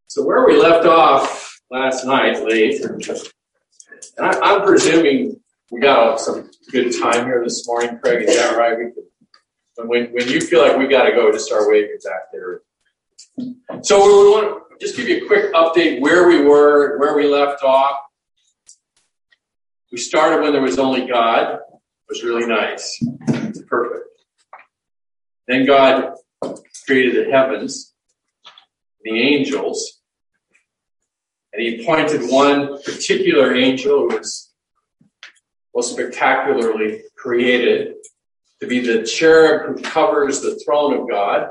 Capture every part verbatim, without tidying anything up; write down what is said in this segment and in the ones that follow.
So where we left off last night, late, and I, I'm presuming we got some good time here this morning, Craig. Is that right? We could, when when you feel like we got to go, just start waving back there. So we want to just give you a quick update where we were, where we left off. We started when there was only God. It was really nice. It's perfect. Then God created the heavens, the angels, and he appointed one particular angel who was most spectacularly created to be the cherub who covers the throne of God.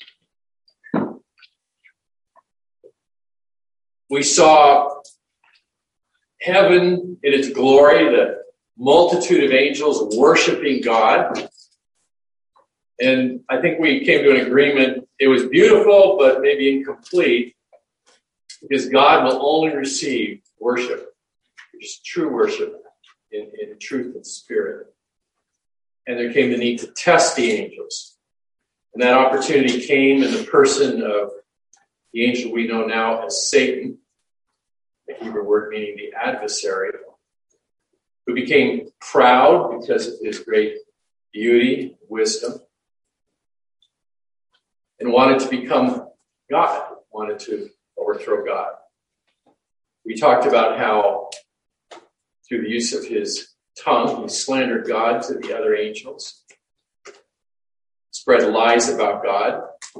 We saw heaven in its glory, the multitude of angels worshiping God. And I think we came to an agreement. It was beautiful, but maybe incomplete, because God will only receive worship, just true worship in, in truth and spirit. And there came the need to test the angels. And that opportunity came in the person of the angel we know now as Satan, the Hebrew word meaning the adversary, who became proud because of his great beauty, wisdom, and wanted to become God, wanted to overthrow God. We talked about how through the use of his tongue, he slandered God to the other angels, spread lies about God.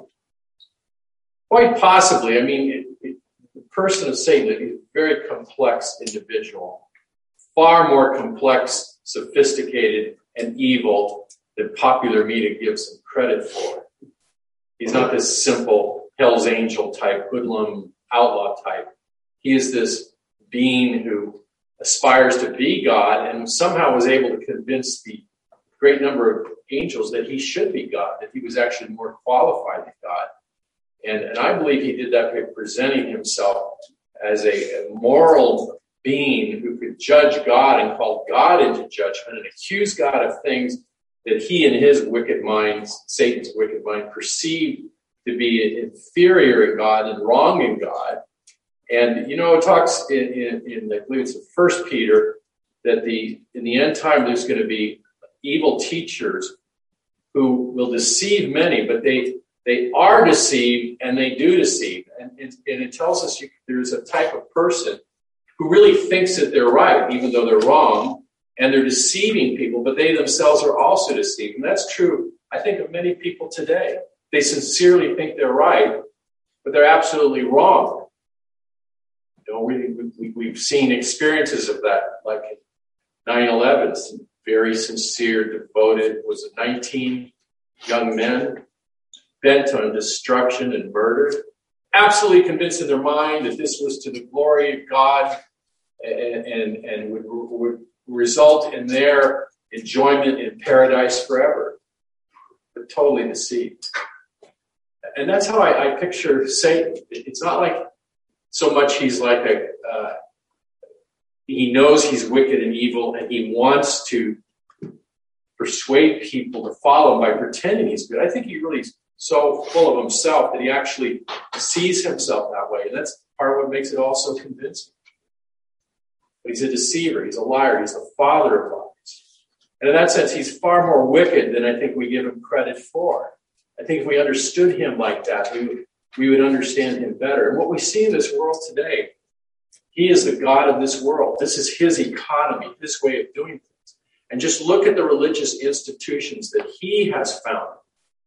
Quite possibly, I mean, it, it, the person of Satan is a very complex individual, far more complex, sophisticated, and evil than popular media gives him credit for. He's not this simple Hell's Angel type, hoodlum, outlaw type. He is this being who aspires to be God and somehow was able to convince the great number of angels that he should be God, that he was actually more qualified than God. And, and I believe he did that by presenting himself as a, a moral being who could judge God and call God into judgment and accuse God of things that he in his wicked mind, Satan's wicked mind, perceived to be inferior in God and wrong in God. And, you know, it talks in, in, in I believe it's in First Peter, that the in the end time there's going to be evil teachers who will deceive many, but they they are deceived and they do deceive. And it, and it tells us you, there's a type of person who really thinks that they're right, even though they're wrong, and they're deceiving people, but they themselves are also deceived. And that's true, I think, of many people today. They sincerely think they're right, but they're absolutely wrong. You know, we, we, we've seen experiences of that, like nine eleven, some very sincere, devoted, was it nineteen young men bent on destruction and murder, absolutely convinced in their mind that this was to the glory of God and, and, and would, would result in their enjoyment in paradise forever, but totally deceived. And that's how I, I picture Satan. It's not like so much he's like a, uh, he knows he's wicked and evil and he wants to persuade people to follow him by pretending he's good. I think he really is so full of himself that he actually sees himself that way. And that's part of what makes it all so convincing. But he's a deceiver. He's a liar. He's the father of lies. And in that sense, he's far more wicked than I think we give him credit for. I think if we understood him like that, we would, we would understand him better. And what we see in this world today, he is the God of this world. This is his economy, his way of doing things. And just look at the religious institutions that he has founded.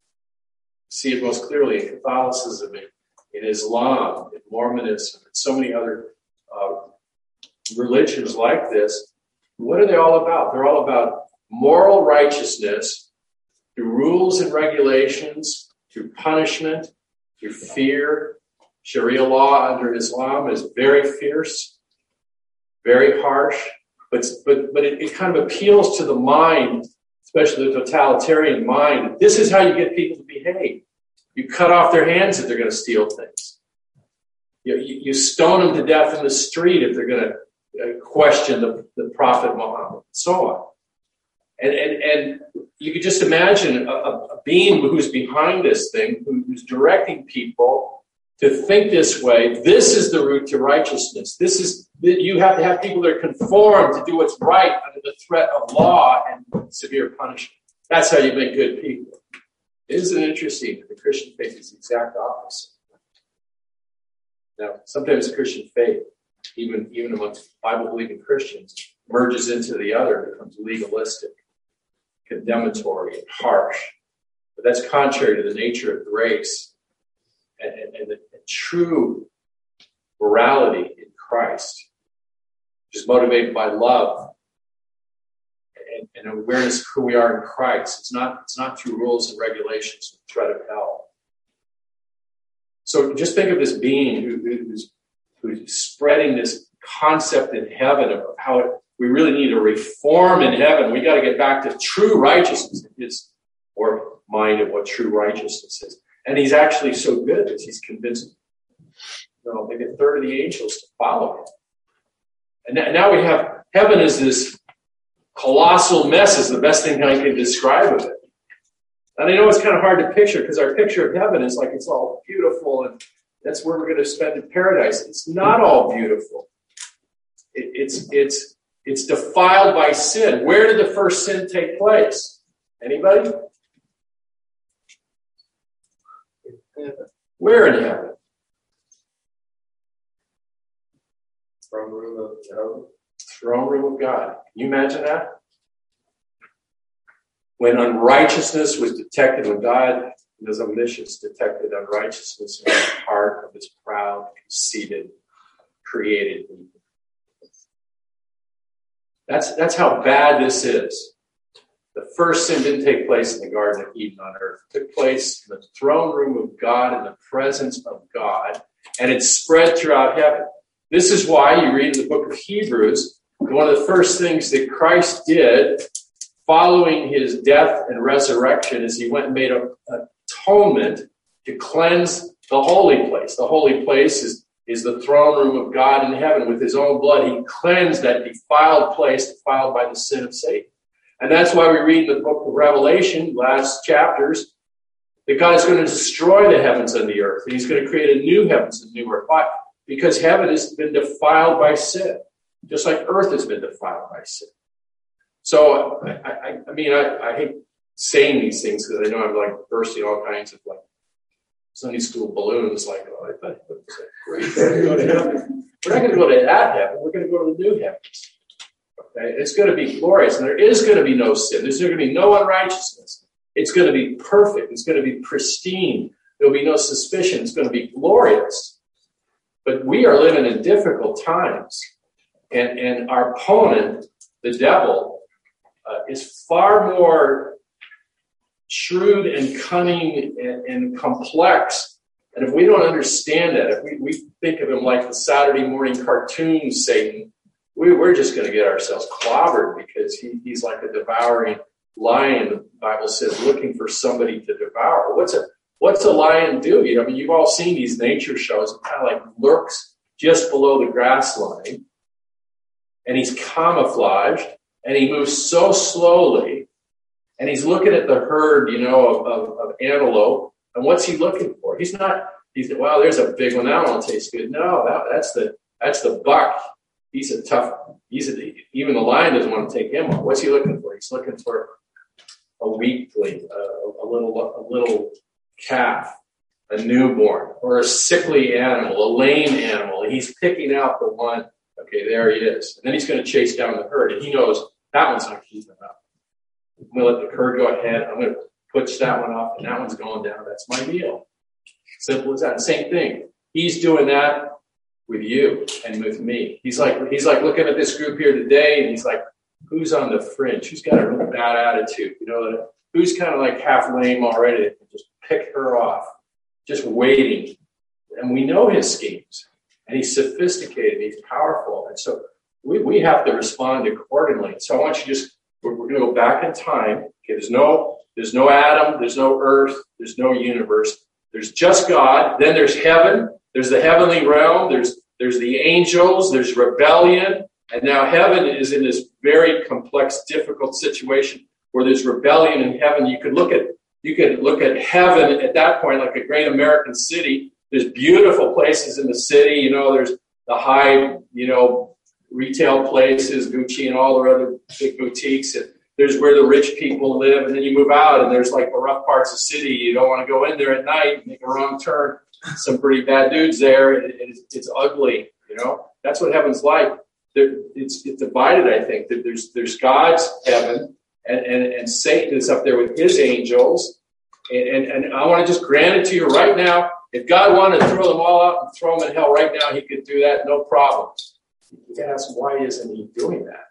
See it most clearly in Catholicism, in, in Islam, in Mormonism, and so many other uh, religions like this. What are they all about? They're all about moral righteousness through rules and regulations, through punishment, through fear. Sharia law under Islam is very fierce, very harsh, but but but it, it kind of appeals to the mind, especially the totalitarian mind. This is how you get people to behave. You cut off their hands if they're going to steal things. You, you, you stone them to death in the street if they're going to uh, question the, the Prophet Muhammad, and so on. And, and, and you could just imagine a, a being who's behind this thing, who's directing people to think this way. This is the route to righteousness. This is, you have to have people that are conformed to do what's right under the threat of law and severe punishment. That's how you make good people. Isn't it interesting that the Christian faith is the exact opposite? Now, sometimes the Christian faith, even, even amongst Bible-believing Christians, merges into the other and becomes legalistic, condemnatory, and harsh. But that's contrary to the nature of grace and, and, and the and true morality in Christ, which is motivated by love and, and awareness of who we are in Christ. It's not, it's not through rules and regulations and threat of hell. So just think of this being who, who's, who's spreading this concept in heaven of how it, we really need a reform in heaven. We got to get back to true righteousness in his or mind of what true righteousness is. And he's actually so good that he's convinced, you know, maybe a third of the angels to follow him. And now we have heaven is this colossal mess is the best thing I can describe of it. And I know it's kind of hard to picture because our picture of heaven is like it's all beautiful and that's where we're going to spend in paradise. It's not all beautiful. It, it's it's it's defiled by sin. Where did the first sin take place? Anybody? Where in heaven? Throne room of God. Throne room of God. Can you imagine that? When unrighteousness was detected, when God, in his omniscience, detected unrighteousness in the heart of his proud, conceited, created people. That's, that's how bad this is. The first sin didn't take place in the Garden of Eden on earth. It took place in the throne room of God, in the presence of God, and it spread throughout heaven. This is why you read in the book of Hebrews, one of the first things that Christ did following his death and resurrection is he went and made an atonement to cleanse the holy place. The holy place is, is the throne room of God in heaven. With his own blood, he cleansed that defiled place defiled by the sin of Satan. And that's why we read in the book of Revelation, last chapters, that God is going to destroy the heavens and the earth. And he's going to create a new heavens and new earth. Why? Because heaven has been defiled by sin, just like earth has been defiled by sin. So, I, I, I mean, I, I hate saying these things because I know I'm like bursting all kinds of like Sunday school balloons. Like, oh, I thought it was great. We're going to go to heaven. We're not going to go to that heaven. We're going to go to the new heavens. Okay, it's going to be glorious, and there is going to be no sin. There's going to be no unrighteousness. It's going to be perfect. It's going to be pristine. There'll be no suspicion. It's going to be glorious. But we are living in difficult times, and and our opponent, the devil, Uh, is far more shrewd and cunning and, and complex. And if we don't understand that, if we, we think of him like the Saturday morning cartoon Satan, we, we're just going to get ourselves clobbered because he, he's like a devouring lion, the Bible says, looking for somebody to devour. What's a what's a lion do? You know, I mean, you've all seen these nature shows. It kind of like lurks just below the grass line, and he's camouflaged. And he moves so slowly, and he's looking at the herd, you know, of, of, of antelope. And what's he looking for? He's not. He's well. There's a big one. That one tastes good. No, that, that's the that's the buck. He's a tough. He's a, even the lion doesn't want to take him on. What's he looking for? He's looking for a weakling, a, a little a little calf, a newborn, or a sickly animal, a lame animal. He's picking out the one. Okay, there he is. And then he's going to chase down the herd, and he knows that one's not keeping up. I'm going to let the herd go ahead. I'm going to push that one off, and that one's going down. That's my deal. Simple as that. Same thing. He's doing that with you and with me. He's like he's like looking at this group here today, and he's like, who's on the fringe? Who's got a really bad attitude? You know, who's kind of like half lame already? Just pick her off. Just waiting. And we know his schemes. And he's sophisticated, he's powerful. And so we, we have to respond accordingly. So I want you to just, we're, we're going to go back in time. Okay, there's no, there's no Adam, there's no earth, there's no universe. There's just God. Then there's heaven. There's the heavenly realm. There's, there's the angels. There's rebellion. And now heaven is in this very complex, difficult situation where there's rebellion in heaven. You could look at, you could look at heaven at that point like a great American city. there's beautiful places in the city. You know, there's the high, you know, retail places, Gucci and all the other big boutiques. And there's where the rich people live. And then you move out and there's like the rough parts of the city. You don't want to go in there at night, make a wrong turn. Some pretty bad dudes there. It, it's, it's ugly, you know. That's what heaven's like. There, it's, it's divided, I think. There's, there's God's heaven, and, and, and Satan is up there with his angels. And, and, and I want to just grant it to you right now. If God wanted to throw them all out and throw them in hell right now, he could do that, no problem. You can ask, why isn't he doing that?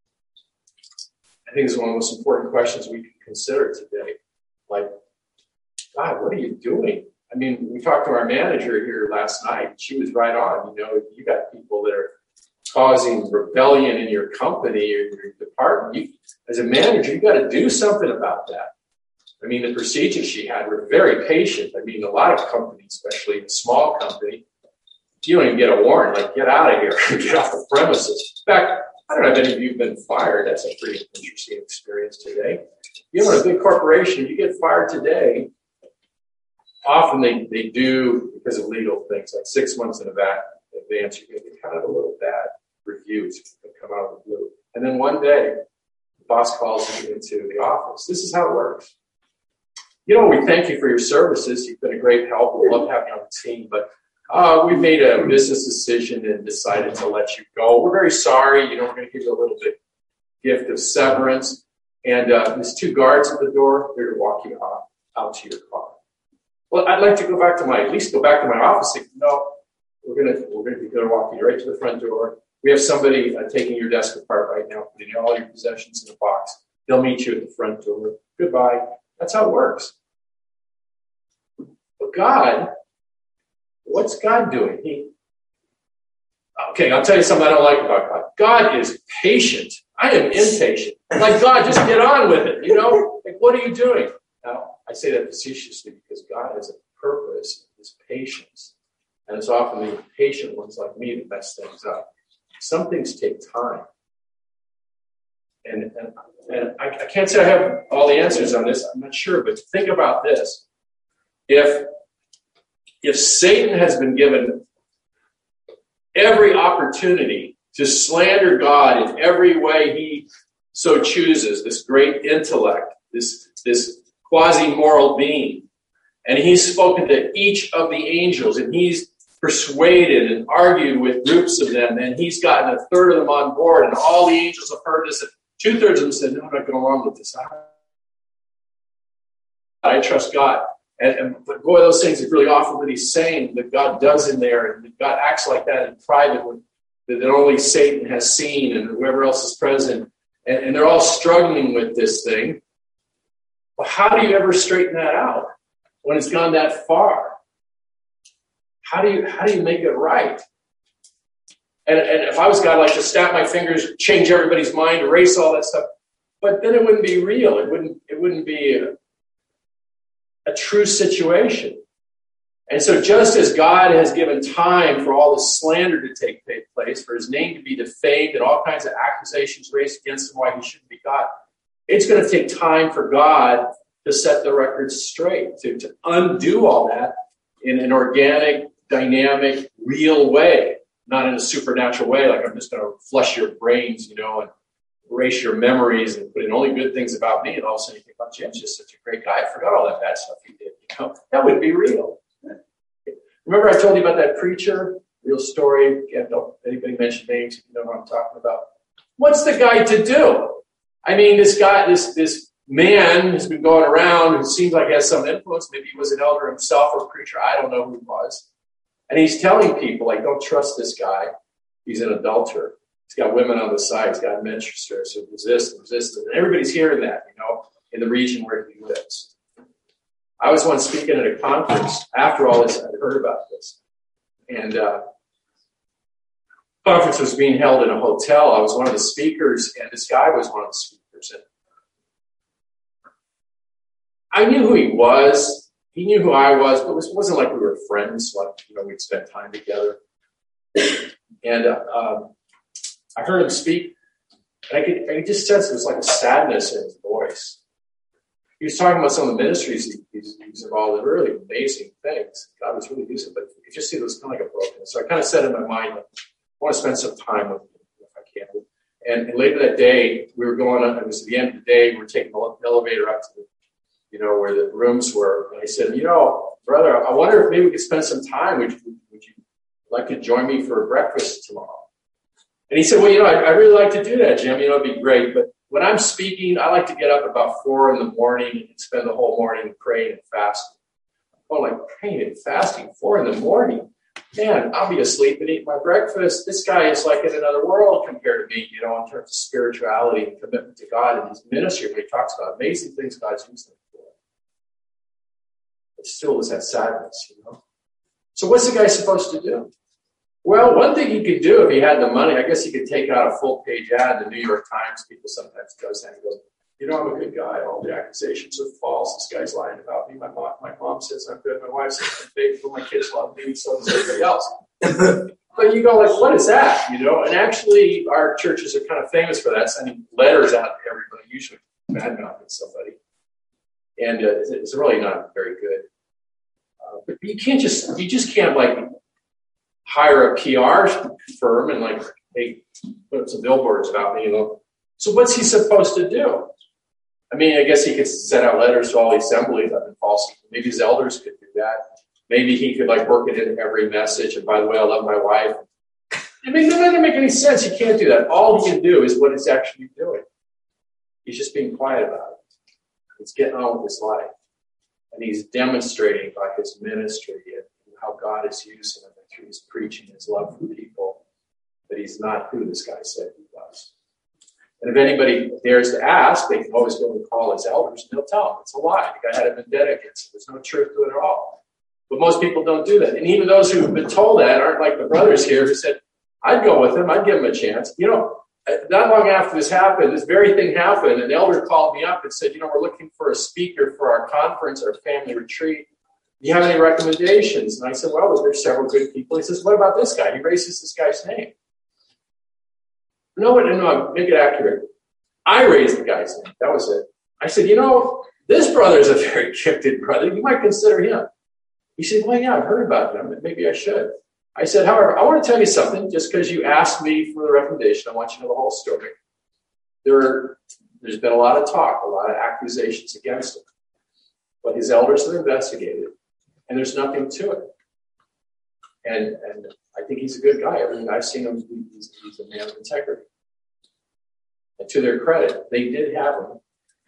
I think it's one of the most important questions we can consider today. Like, God, what are you doing? I mean, we talked to our manager here last night. She was right on. You know, you got people that are causing rebellion in your company or your department. You, as a manager, you got to do something about that. I mean, the procedures she had were very patient. I mean, a lot of companies, especially a small company, you don't even get a warrant, like, get out of here, get off the premises. In fact, I don't know if any of you have been fired. That's a pretty interesting experience today. You know, in a big corporation, if you get fired today, often they, they do, because of legal things, like six months in advance, you're going to get kind of a little bad reviews that come out of the blue. And then one day, the boss calls you into the office. This is how it works. You know, we thank you for your services. You've been a great help. We love having you on the team, but uh, we made a business decision and decided to let you go. We're very sorry. You know, we're going to give you a little bit gift of severance. And uh, there's two guards at the door. They're to walk you out, out to your car. Well, I'd like to go back to my, at least go back to my office. And, no, we're going to, we're going to be going to walk you right to the front door. We have somebody uh, taking your desk apart right now, putting all your possessions in a box. They'll meet you at the front door. Goodbye. That's how it works. But God, what's God doing? He, okay, I'll tell you something I don't like about God. God is patient. I am impatient. I'm like, God, just get on with it. You know, like, what are you doing? Now, I say that facetiously because God has a purpose, his patience. And it's often the patient ones like me that mess things up. Some things take time. And, and, and I, I can't say I have all the answers on this. I'm not sure, but think about this. If, if Satan has been given every opportunity to slander God in every way he so chooses, this great intellect, this, this quasi-moral being, and he's spoken to each of the angels, and he's persuaded and argued with groups of them, and he's gotten a third of them on board, and all the angels have heard this, and two-thirds of them said, no, I'm not going along with this. I trust God. And, and but boy, those things are really awful that he's saying that God does in there, and that God acts like that in private when, that only Satan has seen and whoever else is present. And, and they're all struggling with this thing. Well, how do you ever straighten that out when it's gone that far? How do you how do you make it right? And, and if I was God, I'd like to snap my fingers, change everybody's mind, erase all that stuff. But then it wouldn't be real. It wouldn't it wouldn't be a, a true situation. And so just as God has given time for all the slander to take place, for his name to be defamed and all kinds of accusations raised against him why he shouldn't be God, it's going to take time for God to set the record straight, to, to undo all that in an organic, dynamic, real way, not in a supernatural way, like I'm just going to flush your brains, you know, and erase your memories and put in only good things about me, and all of a sudden you think, oh, Jim's just such a great guy. I forgot all that bad stuff he did. You know, that wouldn't be real. Remember I told you about that preacher? Real story. Can't know if anybody mentioned names, if you know what I'm talking about. What's the guy to do? I mean, this guy, this this man has been going around who seems like he has some influence. Maybe he was an elder himself or a preacher. I don't know who he was. And he's telling people, like, don't trust this guy. He's an adulterer. He's got women on the side. He's got menstruators, so resist and resist. And everybody's hearing that, you know, in the region where he lives. I was once speaking at a conference. After all this, I'd heard about this. And uh, the conference was being held in a hotel. I was one of the speakers, and this guy was one of the speakers. And I knew who he was. He knew who I was, but it wasn't like we were friends, like, you know, we'd spend time together. And uh, um, I heard him speak, and I could, I could just sense there was like a sadness in his voice. he was talking about some of the ministries he, he's, he's involved in, really amazing things. God was really using, but you could just see it was kind of like a brokenness. So I kind of said in my mind, I want to spend some time with him if I can. And, and later that day, we were going on, it was at the end of the day, we were taking the elevator up to the, you know, where the rooms were. And I said, you know, brother, I wonder if maybe we could spend some time. Would you, would you like to join me for breakfast tomorrow? And he said, well, you know, I, I really like to do that, Jim. You know, it'd be great. But when I'm speaking, I like to get up about four in the morning and spend the whole morning praying and fasting. Oh, like praying and fasting, four in the morning. Man, I'll be asleep and eat my breakfast. This guy is like in another world compared to me, you know, in terms of spirituality and commitment to God and his ministry. When he talks about amazing things God's using him for. It still was that sadness, you know. So what's the guy supposed to do? Well, one thing he could do if he had the money, I guess he could take out a full-page ad in the New York Times. People sometimes does that and goes, you know, I'm a good guy. All the accusations are false. This guy's lying about me. My mom, my mom says I'm good. My wife says I'm faithful. My kids love me. So does everybody else. But you go like, what is that? You know, and actually our churches are kind of famous for that, sending letters out to everybody, usually bad-mouthing somebody. And uh, it's really not very good. Uh, but you can't just, you just can't like hire a P R firm and like, hey, put up some billboards about me, you know. So what's he supposed to do? I mean, I guess he could send out letters to all the assemblies. I've been false. Maybe his elders could do that. Maybe he could like work it in every message. And by the way, I love my wife. I mean, that doesn't make any sense. He can't do that. All he can do is what he's actually doing. He's just being quiet about it. He's getting on with his life. And he's demonstrating by his ministry and how God is using him through his preaching, his love for people, that he's not who this guy said he was. And if anybody dares to ask, they can always go and call his elders, and they'll tell them it's a lie. The guy had a vendetta against him. There's no truth to it at all. But most people don't do that. And even those who have been told that aren't like the brothers here who said, I'd go with him. I'd give him a chance. You know, not long after this happened, this very thing happened. An elder called me up and said, you know, we're looking for a speaker for our conference, our family retreat. Do you have any recommendations? And I said, well, there's several good people. He says, what about this guy? He raises this guy's name. No, no, no, make it accurate. I raised the guy's name. That was it. I said, you know, this brother is a very gifted brother. You might consider him. He said, well, yeah, I've heard about him. Maybe I should. I said, however, I want to tell you something. Just because you asked me for the recommendation, I want you to know the whole story. There are, there's been a lot of talk, a lot of accusations against him. But his elders have investigated, and there's nothing to it. And and I think he's a good guy. Everything I've seen him, he's, he's a man of integrity. And to their credit, they did have him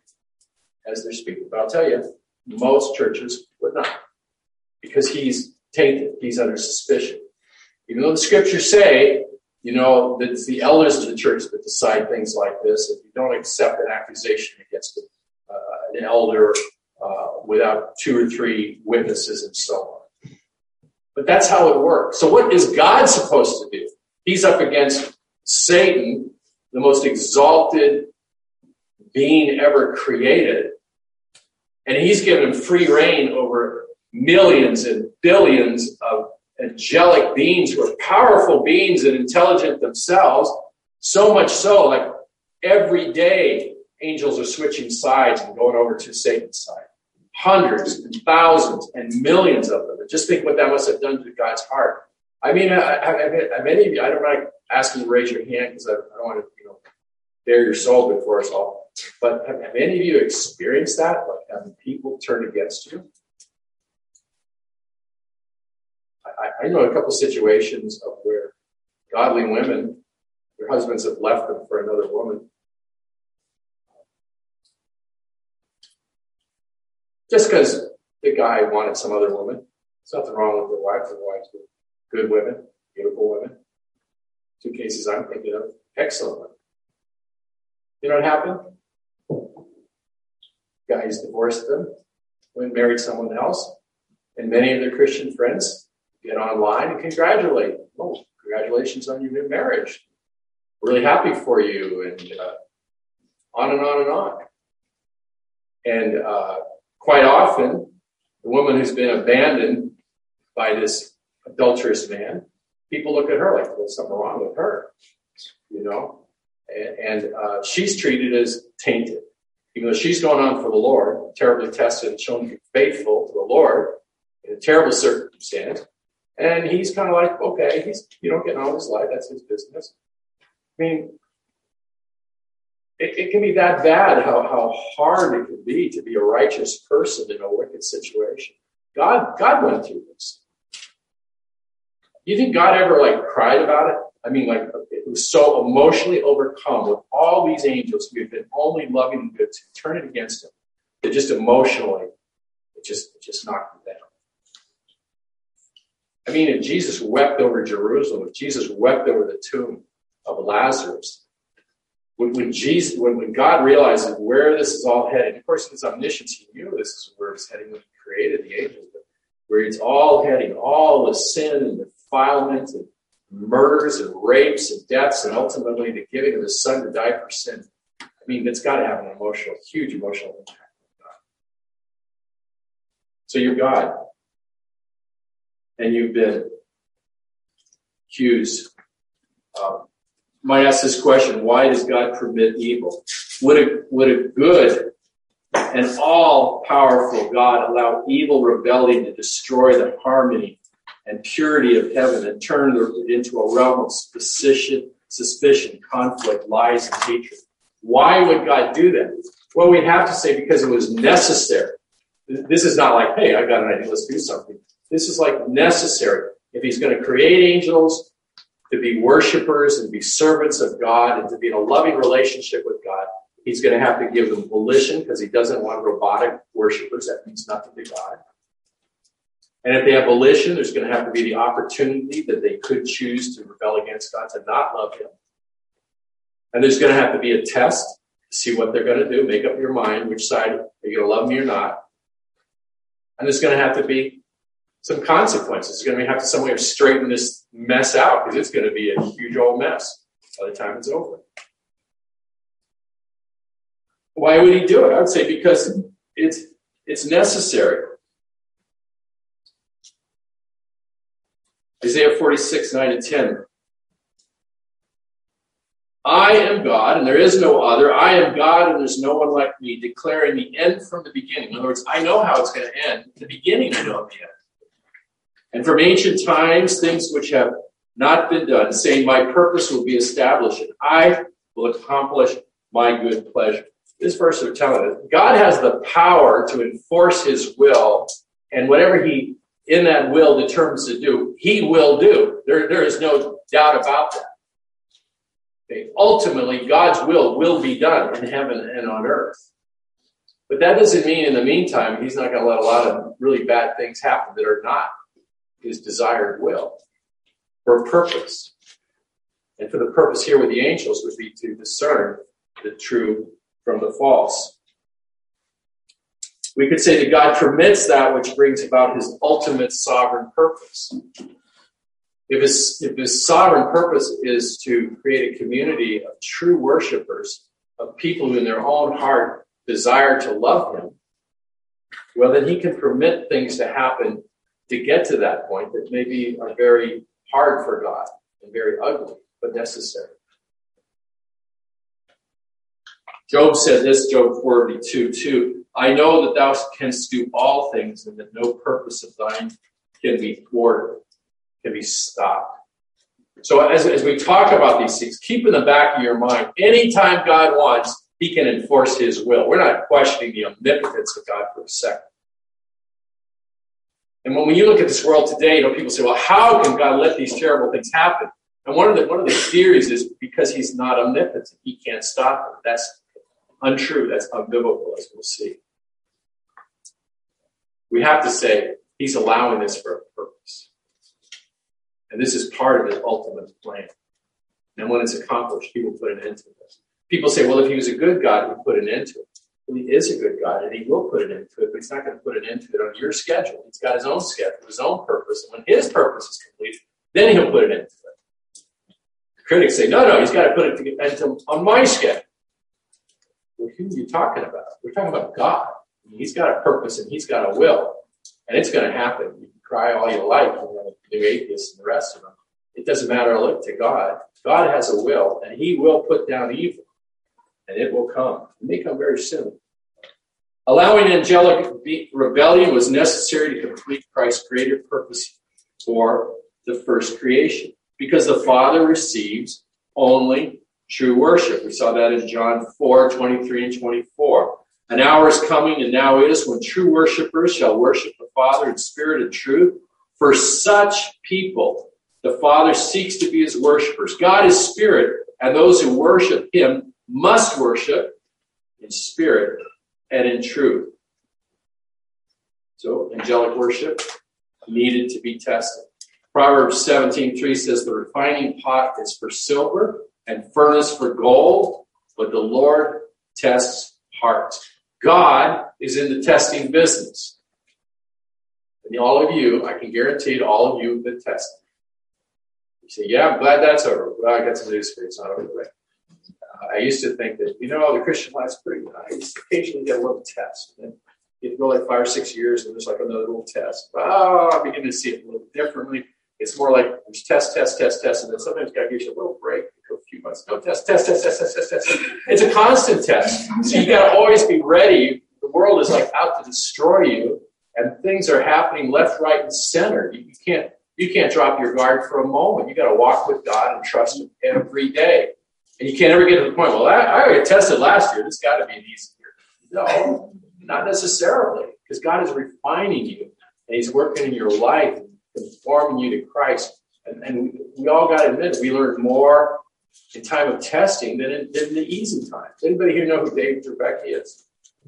as their speaker. But I'll tell you, most churches would not. Because he's tainted. He's under suspicion. Even though the scriptures say, you know, that it's the elders of the church that decide things like this. If you don't accept an accusation against uh, an elder uh, without two or three witnesses and so on. But that's how it works. So what is God supposed to do? He's up against Satan, the most exalted being ever created. And he's given him free reign over millions and billions of angelic beings who are powerful beings and intelligent themselves. So much so, like every day, angels are switching sides and going over to Satan's side. Hundreds and thousands and millions of them. And just think what that must have done to God's heart. I mean, I, I, I, many of you, I don't mind asking you to raise your hand because I, I don't want to, you know, bare your soul before us all. But have, have any of you experienced that? Like having people turn against you? I, I know a couple situations of where godly women, their husbands have left them for another woman. Just because the guy wanted some other woman. There's nothing wrong with their wife. Their wives are good women, beautiful women. Two cases I'm thinking of, excellent women. You know what happened? Guys divorced them, went and married someone else, and many of their Christian friends get online and congratulate. Oh, congratulations on your new marriage. Really happy for you, and uh, on and on and on. And uh, quite often, the woman who's been abandoned by this adulterous man, people look at her like there's something wrong with her, you know? And, and uh, she's treated as tainted. even though she's going on for the Lord, terribly tested and shown to be faithful to the Lord in a terrible circumstance. And he's kind of like, okay, he's, you know, getting on with his life. That's his business. I mean, it, it can be that bad how, how hard it can be to be a righteous person in a wicked situation. God, God went through this. You think God ever like cried about it? I mean, like it was so emotionally overcome with all these angels who had been only loving and good to turn it against him. That just emotionally, it just, it just knocked him down. I mean, if Jesus wept over Jerusalem, if Jesus wept over the tomb of Lazarus, when, when Jesus, when, when God realizes where this is all headed, of course, in his omniscience, he knew this is where it's heading when he created the angels, but where it's all heading, all the sin and defilement and murders and rapes and deaths, and ultimately the giving of his son to die for sin. I mean, it's got to have an emotional, huge emotional impact on God. So you're God. And you've been accused. Um, might ask this question: why does God permit evil? Would a, would a good and all-powerful God allow evil rebellion to destroy the harmony and purity of heaven and turn it into a realm of suspicion, suspicion, conflict, lies, and hatred? Why would God do that? Well, we have to say because it was necessary. This is not like, hey, I got an idea, let's do something. This is like necessary. If he's going to create angels to be worshipers and be servants of God and to be in a loving relationship with God, he's going to have to give them volition because he doesn't want robotic worshipers. That means nothing to God. And if they have volition, there's going to have to be the opportunity that they could choose to rebel against God, to not love him. And there's going to have to be a test to see what they're going to do. Make up your mind which side, are you going to love me or not? And there's going to have to be some consequences. There's going to have to some way to straighten this mess out because it's going to be a huge old mess by the time it's over. Why would he do it? I would say because it's it's necessary. Isaiah forty-six, nine and ten. I am God, and there is no other. I am God, and there's no one like me, declaring the end from the beginning. In other words, I know how it's going to end. In the beginning, I know the end. And from ancient times, things which have not been done, saying, my purpose will be established, and I will accomplish my good pleasure. This verse is telling us God has the power to enforce his will, and whatever he, in that will, determines to do, he will do. There, there is no doubt about that. Okay. Ultimately, God's will will be done in heaven and on earth. But that doesn't mean in the meantime, he's not going to let a lot of really bad things happen that are not his desired will, for a purpose. And for the purpose here with the angels would be to discern the true from the false. We could say that God permits that which brings about his ultimate sovereign purpose. If his, if his sovereign purpose is to create a community of true worshipers, of people who in their own heart desire to love him, well, then he can permit things to happen to get to that point that maybe are very hard for God and very ugly, but necessary. Job said this, Job forty-two, two. I know that thou canst do all things, and that no purpose of thine can be thwarted, can be stopped. So as, as we talk about these things, keep in the back of your mind, anytime God wants, he can enforce his will. We're not questioning the omnipotence of God for a second. And when you look at this world today, you know, people say, well, how can God let these terrible things happen? And one of the one of the theories is because he's not omnipotent. He can't stop them. That's untrue. That's unbiblical, as we'll see. We have to say he's allowing this for a purpose. And this is part of his ultimate plan. And when it's accomplished, he will put an end to this. People say, well, if he was a good God, he would put an end to it. Well, he is a good God, and he will put an end to it, but he's not going to put an end to it on your schedule. He's got his own schedule, his own purpose. And when his purpose is complete, then he'll put an end to it. The critics say, no, no, he's got to put an end to it on my schedule. Well, who are you talking about? We're talking about God. He's got a purpose, and he's got a will. And it's going to happen. You can cry all you like, you know, the atheists and the rest of them. It doesn't matter a lick to God. God has a will, and he will put down evil. And it will come. It may come very soon. Allowing angelic rebellion was necessary to complete Christ's creative purpose for the first creation, because the Father receives only true worship. We saw that in John four, twenty-three and twenty-four. An hour is coming, and now is, when true worshipers shall worship the Father in spirit and truth. For such people, the Father seeks to be his worshipers. God is spirit, and those who worship him must worship in spirit and in truth. So, angelic worship needed to be tested. Proverbs seventeen three says, the refining pot is for silver and furnace for gold, but the Lord tests hearts. God is in the testing business. And all of you, I can guarantee to all of you have been tested. You say, yeah, I'm glad that's over. Well, I got some news for you. It's not over yet. Uh, I used to think that, you know, the Christian life's pretty good. I used to occasionally get a little test. And you'd go like five or six years, and there's like another little test. Oh, I'm beginning to see it a little differently. It's more like there's test, test, test, test, and then sometimes God gives you a little break. You go a few months, no test, test, test, test, test, test, test. It's a constant test. So you got to always be ready. The world is like out to destroy you, and things are happening left, right, and center. You, you can't you can't drop your guard for a moment. You got to walk with God and trust him every day. And you can't ever get to the point, well, I, I already tested last year. This got to be an easy year. No, not necessarily, because God is refining you, and he's working in your life, conforming you to Christ. And, and we, we all got to admit, we learn more in time of testing than in, than in the easy times. Anybody here know who Dave Trebek is?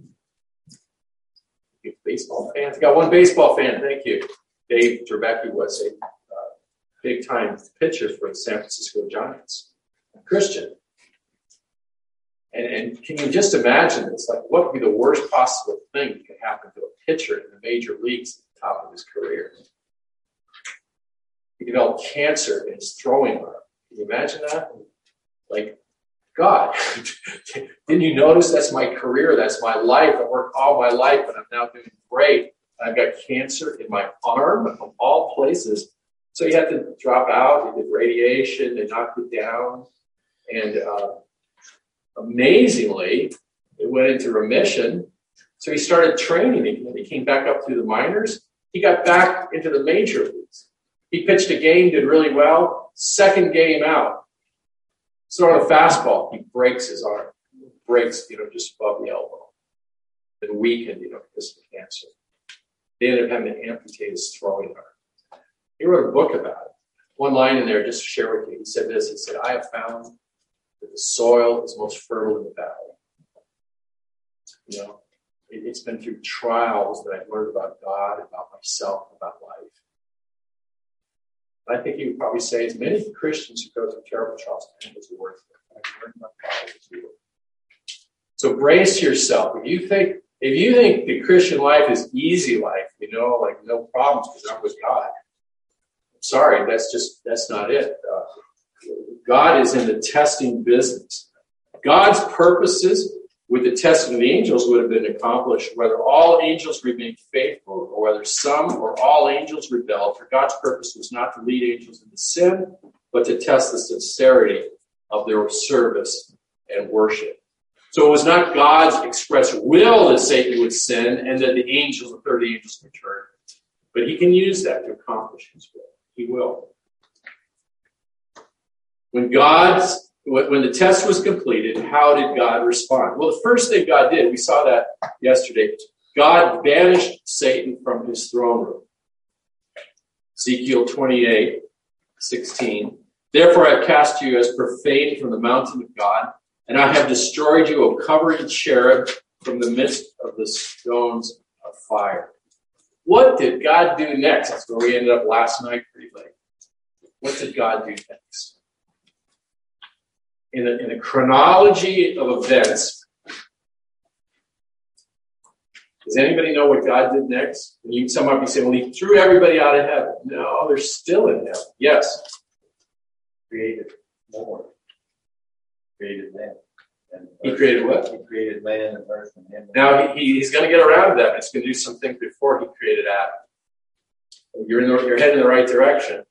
Baseball fans? Got one baseball fan. Thank you. Dave Trebek was a uh, big-time pitcher for the San Francisco Giants. A Christian. And, and can you just imagine this? Like, what would be the worst possible thing that could happen to a pitcher in the major leagues at the top of his career? He developed cancer in his throwing arm. Can you imagine that? Like, God, didn't you notice that's my career? That's my life. I worked all my life, and I'm now doing great. I've got cancer in my arm of all places. So you had to drop out. You did radiation. They knocked it down. And uh, amazingly, it went into remission. So he started training again. He came back up through the minors. He got back into the major leagues. He pitched a game, did really well. Second game out. Throwing a fastball, he breaks his arm. Breaks, you know, just above the elbow. And weakened, you know, because of cancer. They ended up having to amputate his throwing arm. He wrote a book about it. One line in there, just to share with you, he said this. He said, I have found that the soil is most fertile in the valley. You know, it, it's been through trials that I've learned about God, about myself, about life. I think he would probably say, as many Christians who go through terrible trials, it was worth it. I've learned about God, it was real. So brace yourself. If you think if you think the Christian life is easy life, you know, like no problems because I'm with God. I'm sorry, that's just that's not it. Uh, God is in the testing business. God's purposes with the testing of the angels would have been accomplished whether all angels remained faithful or whether some or all angels rebelled. For God's purpose was not to lead angels into sin, but to test the sincerity of their service and worship. So it was not God's express will that Satan would sin and that the angels, the third angels, would turn. But he can use that to accomplish his will. He will. When God's When the test was completed, how did God respond? Well, the first thing God did, we saw that yesterday, God banished Satan from his throne room. Ezekiel twenty-eight, sixteen. Therefore I have cast you as profane from the mountain of God, and I have destroyed you, O covering cherub, from the midst of the stones of fire. What did God do next? That's where we ended up last night pretty late. What did God do next? In a, in a chronology of events, does anybody know what God did next? And you, some might be saying, well, he threw everybody out of heaven. No, they're still in heaven. Yes. Created more. Created man. And he created what? He created man and earth and him. Now, he, he's going to get around to that. He's going to do something before he created Adam. You're, in the, you're heading in the right direction.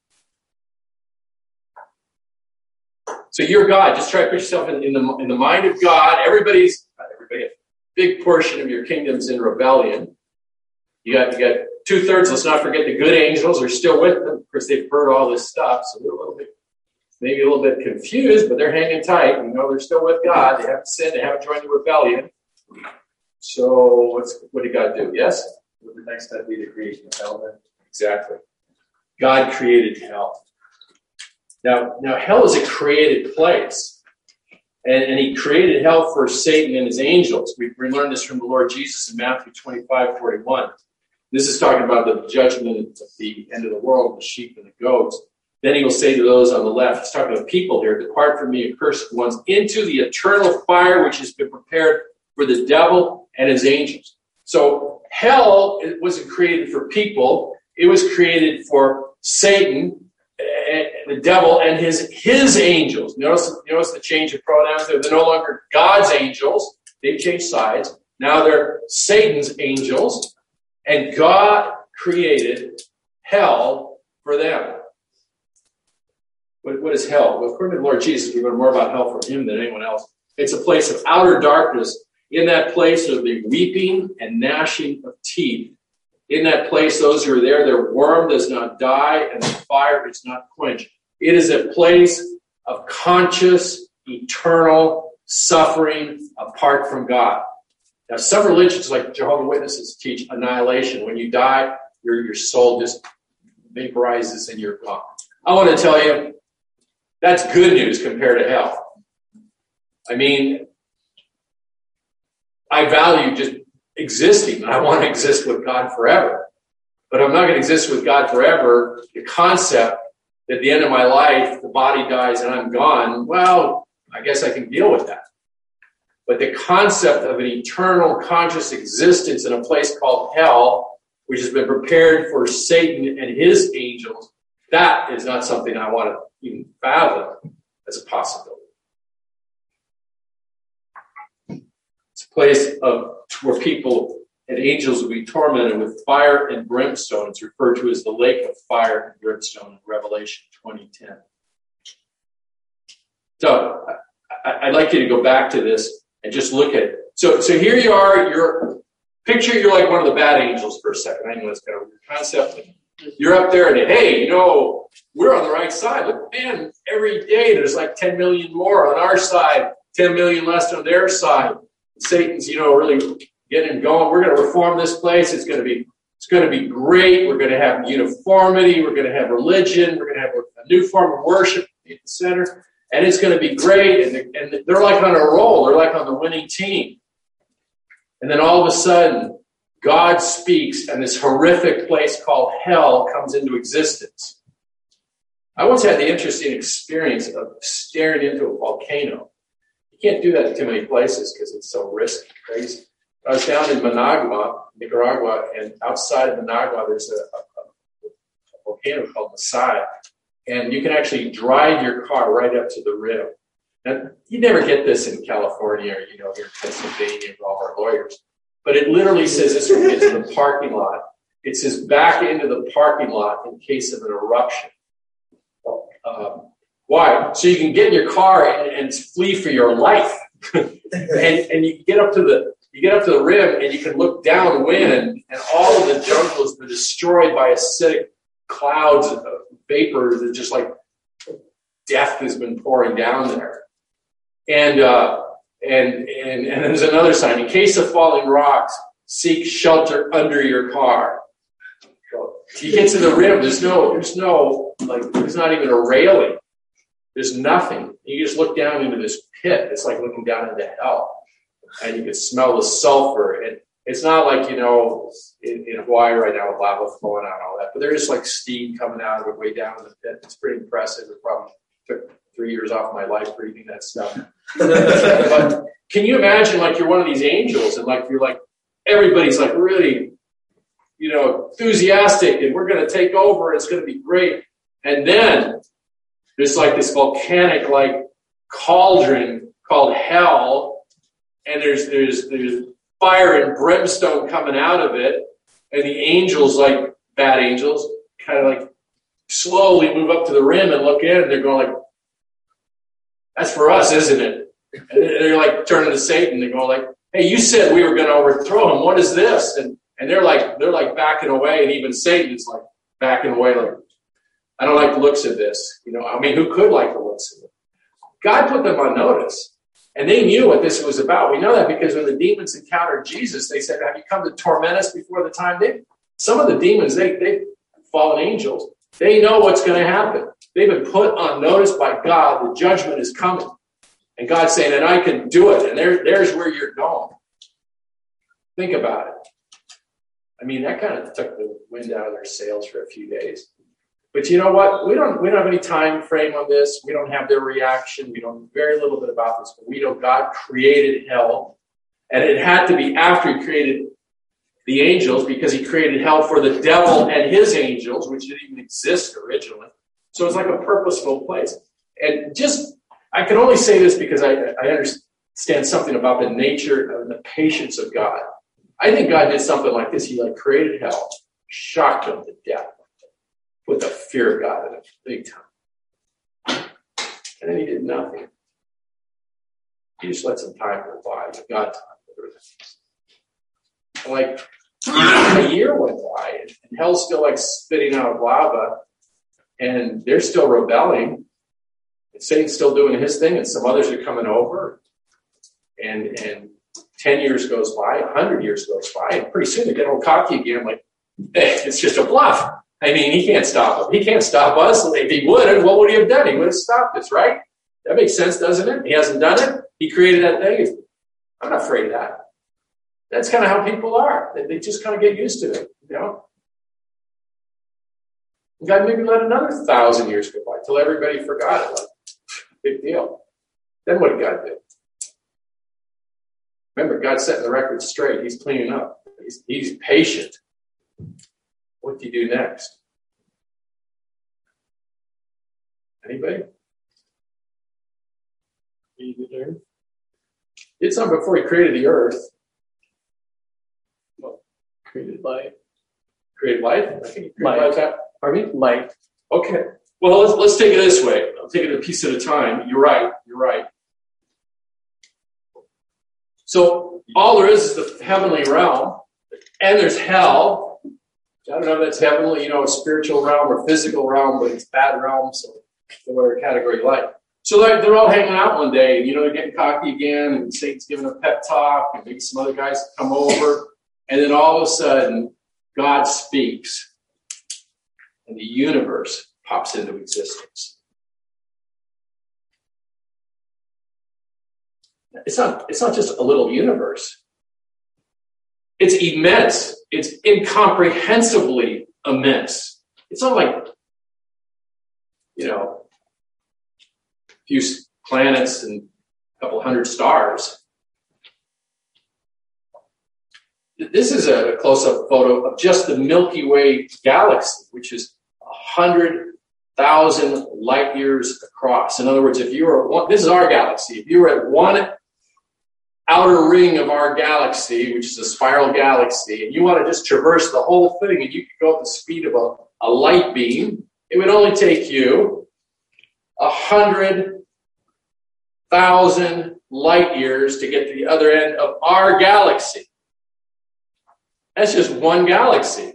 So you're God. Just try to put yourself in, in the in the mind of God. Everybody's, not everybody, big portion of your kingdom's in rebellion. You got, you got two-thirds, let's not forget the good angels are still with them. Of course, they've heard all this stuff, so they're a little bit, maybe a little bit confused, but they're hanging tight. You know, they're still with God. They haven't sinned. They haven't joined the rebellion. So what's, what do God do? Yes? Would the next step be the creation of hell then? Exactly. God created hell. Now, now hell is a created place. And, and he created hell for Satan and his angels. We, we learned this from the Lord Jesus in Matthew twenty-five forty-one. This is talking about the judgment at the end of the world, the sheep and the goats. Then he will say to those on the left, he's talking about people here, depart from me, accursed ones, into the eternal fire which has been prepared for the devil and his angels. So hell, it wasn't created for people. It was created for Satan, the devil, and his his angels. Notice, notice the change of pronouns there. They're no longer God's angels. They've changed sides. Now they're Satan's angels. And God created hell for them. What, what is hell? Well, according to the Lord Jesus, we learn more about hell from him than anyone else. It's a place of outer darkness. In that place, there'll be weeping and gnashing of teeth. In that place, those who are there, their worm does not die and the fire is not quenched. It is a place of conscious, eternal suffering apart from God. Now, some religions, like Jehovah's Witnesses, teach annihilation. When you die, your, your soul just vaporizes and you're gone. I want to tell you, that's good news compared to hell. I mean, I value just existing. I want to exist with God forever. But I'm not going to exist with God forever. The concept that at the end of my life, the body dies and I'm gone, well, I guess I can deal with that. But the concept of an eternal conscious existence in a place called hell, which has been prepared for Satan and his angels, that is not something I want to even fathom as a possibility. It's a place of where people and angels will be tormented with fire and brimstone. It's referred to as the lake of fire and brimstone in Revelation twenty ten. So I, I'd like you to go back to this and just look at it. So, so here you are. You're picture you're like one of the bad angels for a second. I know that's kind of a weird concept. You're up there and hey, you know, we're on the right side. But man, every day there's like ten million more on our side, ten million less on their side. Satan's, you know, really getting going. We're going to reform this place. It's going to be, it's going to be great. We're going to have uniformity. We're going to have religion. We're going to have a new form of worship at the center, and it's going to be great. And, the, and they're like on a roll. They're like on the winning team. And then all of a sudden, God speaks, and this horrific place called hell comes into existence. I once had the interesting experience of staring into a volcano. You can't do that in too many places because it's so risky, crazy. I was down in Managua, Nicaragua, and outside of Managua, there's a, a, a volcano called Masaya. And you can actually drive your car right up to the rim. Now, you never get this in California or, you know, here in Pennsylvania with all our lawyers. But it literally says this when you get to the parking lot. It says back into the parking lot in case of an eruption. Um, why? So you can get in your car and, and flee for your life. and, and you get up to the you get up to the rim and you can look downwind and, and all of the jungle has been destroyed by acidic clouds of vapor that just like death has been pouring down there. And uh, and and and there's another sign: in case of falling rocks, seek shelter under your car. So you get to the rim. There's no there's no like there's not even a railing. There's nothing. You just look down into this pit. It's like looking down into hell. And you can smell the sulfur. And it's not like, you know, in, in Hawaii right now with lava flowing out and all that. But there's like steam coming out of it way down in the pit. It's pretty impressive. It probably took three years off my life breathing that stuff. But can you imagine like you're one of these angels and like you're like, everybody's like really, you know, enthusiastic and we're going to take over. It's going to be great. And then there's like this volcanic like cauldron called hell, and there's there's there's fire and brimstone coming out of it, and the angels, like bad angels, kind of like slowly move up to the rim and look in, and they're going like, "That's for us, isn't it?" And they're like turning to Satan. They're going like, hey, you said we were going to overthrow him. What is this? And and they're like they're like backing away, and even Satan's like backing away. Like, I don't like the looks of this. You know, I mean, who could like the looks of it? God put them on notice, and they knew what this was about. We know that because when the demons encountered Jesus, they said, "Have you come to torment us before the time?" They, some of the demons, they they fallen angels. They know what's going to happen. They've been put on notice by God. The judgment is coming. And God's saying, and I can do it. And there, there's where you're going. Think about it. I mean, that kind of took the wind out of their sails for a few days. But you know what? We don't we don't have any time frame on this. We don't have their reaction. We know very little bit about this. But we know God created hell. And it had to be after he created the angels, because he created hell for the devil and his angels, which didn't even exist originally. So it's like a purposeful place. And just, I can only say this because I, I understand something about the nature and the patience of God. I think God did something like this. He like created hell, shocked them to death, put the fear of God in it big time. And then he did nothing. He just let some time go by. God time. Like a year went by, and hell's still like spitting out lava, and they're still rebelling. And Satan's still doing his thing, and some others are coming over. And and ten years goes by, a hundred years goes by, and pretty soon they get all cocky again. Like, hey, it's just a bluff. I mean, he can't stop him. He can't stop us. If he would, what would he have done? He would have stopped us, right? That makes sense, doesn't it? He hasn't done it. He created that thing. I'm not afraid of that. That's kind of how people are. They, they just kind of get used to it, you know. God maybe let another thousand years go by till everybody forgot it. Like, big deal. Then what did God do? Remember, God's setting the record straight. He's cleaning up. He's, he's patient. What do you do next? Anybody? Did something before he created the earth. Created life. Created life? I think he created life. life. Pardon me? Life. Okay. Well, let's let's take it this way. I'll take it a piece at a time. You're right. You're right. So all there is is the heavenly realm, and there's hell. I don't know if that's heavenly, you know, a spiritual realm or physical realm, but it's bad realm, so whatever category you like. So they're, they're all hanging out one day, and, you know, they're getting cocky again, and Satan's giving a pep talk, and maybe some other guys come over. And then all of a sudden, God speaks, and the universe pops into existence. It's not, it's not just a little universe. It's immense. It's incomprehensibly immense. It's not like, you know, a few planets and a couple hundred stars. This is a close-up photo of just the Milky Way galaxy, which is one hundred thousand light years across. In other words, if you were at one, this is our galaxy. If you were at one outer ring of our galaxy, which is a spiral galaxy, and you want to just traverse the whole thing, and you could go at the speed of a, a light beam, it would only take you one hundred thousand light years to get to the other end of our galaxy. That's just one galaxy.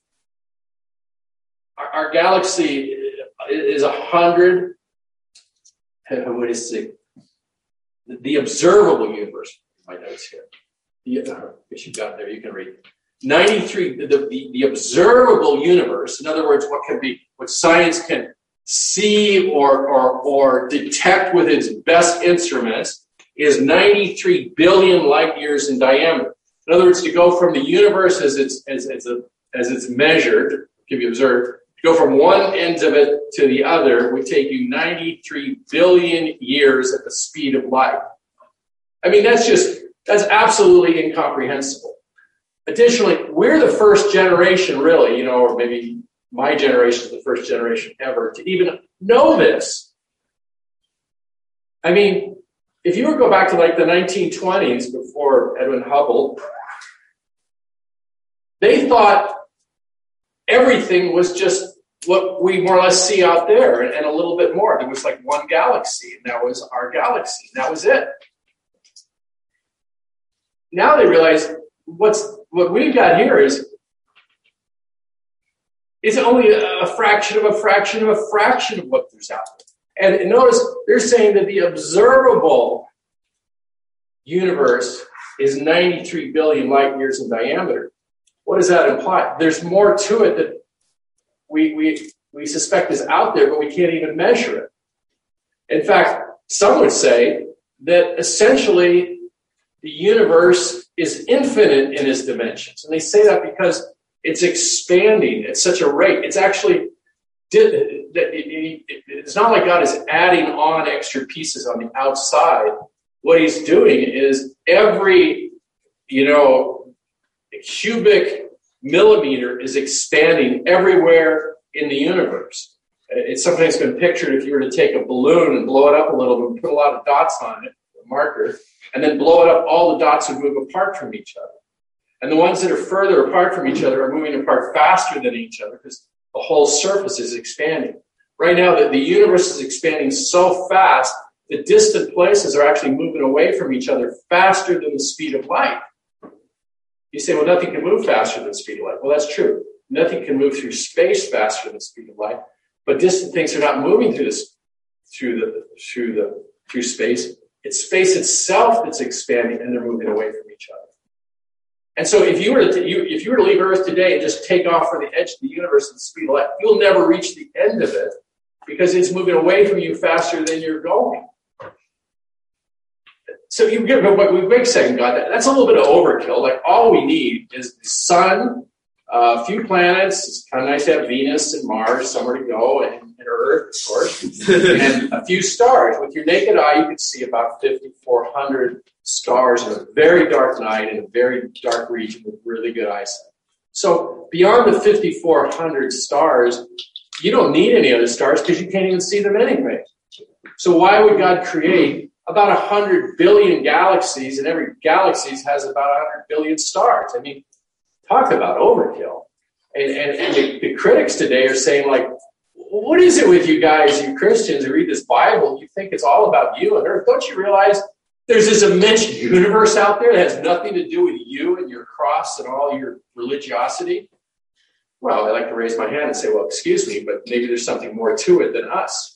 Our, our galaxy is a hundred. What is it? The observable universe. My notes here. The, uh, if you got there, you can read. ninety-three. The, the the observable universe. In other words, what can be, what science can see or or or detect with its best instruments, is ninety-three billion light years in diameter. In other words, to go from the universe as it's as, as, a, as it's measured, can be observed, to go from one end of it to the other would take you ninety-three billion years at the speed of light. I mean, that's just, that's absolutely incomprehensible. Additionally, we're the first generation, really, you know, or maybe my generation is the first generation ever to even know this. I mean, if you were to go back to like the nineteen twenties before Edwin Hubble, they thought everything was just what we more or less see out there and a little bit more. There was like one galaxy, and that was our galaxy. And that was it. now they realize what's what we've got here is is only a fraction of a fraction of a fraction of what there's out there. And notice they're saying that the observable universe is ninety-three billion light years in diameter. What does that imply? There's more to it that we we we suspect is out there, but we can't even measure it. In fact, some would say that essentially the universe is infinite in its dimensions. And they say that because it's expanding at such a rate. It's actually, it's not like God is adding on extra pieces on the outside. What he's doing is every, you know, cubic millimeter is expanding everywhere in the universe. It's sometimes been pictured if you were to take a balloon and blow it up a little bit and put a lot of dots on it, a marker, and then blow it up, all the dots would move apart from each other. And the ones that are further apart from each other are moving apart faster than each other because the whole surface is expanding. Right now, the, the universe is expanding so fast that distant places are actually moving away from each other faster than the speed of light. You say, well, nothing can move faster than the speed of light. Well, that's true. Nothing can move through space faster than the speed of light, but distant things are not moving through this, through the, through the, through space. It's space itself that's expanding, and they're moving away from each other. And so if you were to you, if you were to leave Earth today and just take off for the edge of the universe at the speed of light, you'll never reach the end of it because it's moving away from you faster than you're going. So you get, but we wait a second, God, that, that's a little bit of overkill. Like all we need is the sun, uh, a few planets. It's kind of nice to have Venus and Mars, somewhere to go, and, and Earth, of course, and a few stars. With your naked eye, you can see about fifty-four hundred stars in a very dark night in a very dark region with really good eyesight. So beyond the fifty-four hundred stars, you don't need any other stars because you can't even see them anyway. So why would God create about one hundred billion galaxies, and every galaxy has about one hundred billion stars? I mean, talk about overkill. And, and, and the, the critics today are saying, like, what is it with you guys, you Christians who read this Bible, you think it's all about you and Earth? Don't you realize there's this immense universe out there that has nothing to do with you and your cross and all your religiosity? Well, I like to raise my hand and say, well, excuse me, but maybe there's something more to it than us.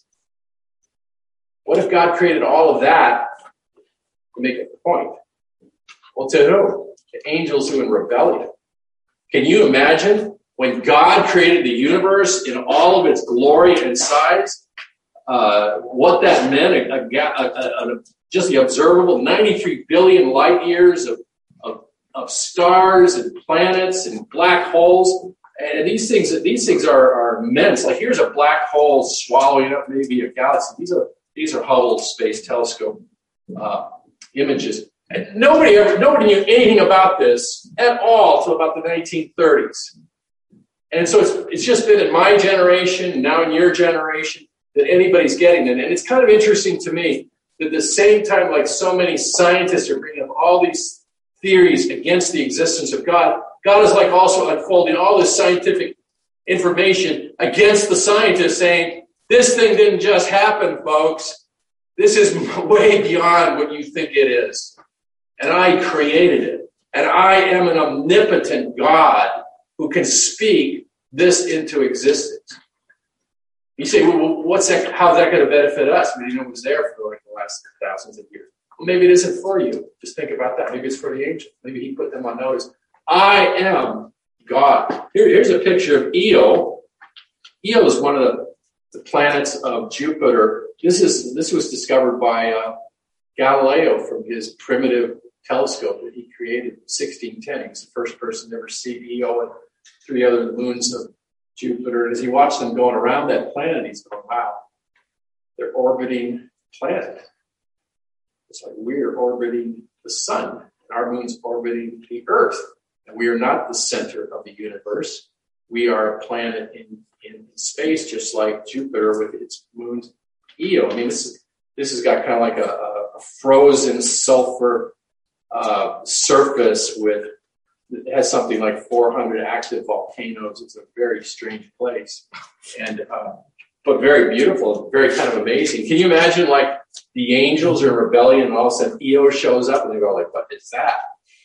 What if God created all of that to make a point? Well, to who? To angels who are in rebellion. Can you imagine when God created the universe in all of its glory and size, uh, what that meant? A, a, a, a, just the observable ninety-three billion light years of, of, of stars and planets and black holes. And these things, these things are, are immense. Like here's a black hole swallowing up maybe a galaxy. These are these are Hubble Space Telescope uh, images. And nobody ever, nobody knew anything about this at all until about the nineteen thirties. And so it's it's just been in my generation, and now in your generation, that anybody's getting it. And it's kind of interesting to me that at the same time, like so many scientists are bringing up all these theories against the existence of God, God is like also unfolding all this scientific information against the scientists, saying, this thing didn't just happen, folks. This is way beyond what you think it is. And I created it. And I am an omnipotent God who can speak this into existence. You say, well, what's that? How's that going to benefit us? I mean, you know, it was there for like the last thousands of years. Well, maybe it isn't for you. Just think about that. Maybe it's for the angels. Maybe he put them on notice. I am God. Here, here's a picture of Io. Io is one of the, the planets of Jupiter. This is this was discovered by uh, Galileo from his primitive telescope that he created in sixteen ten. He was the first person to ever see Io and three other moons of Jupiter. And as he watched them going around that planet, he's going, wow, they're orbiting planet. It's like we're orbiting the sun. Our moon's orbiting the Earth. And we are not the center of the universe. We are a planet in, in space, just like Jupiter with its moons. Io, I mean, this is this has got kind of like a, a frozen sulfur uh, surface with, it has something like four hundred active volcanoes. It's a very strange place, and uh, but very beautiful, very kind of amazing. Can you imagine, like, the angels are in rebellion, and all of a sudden Io shows up, and they go like, what is that?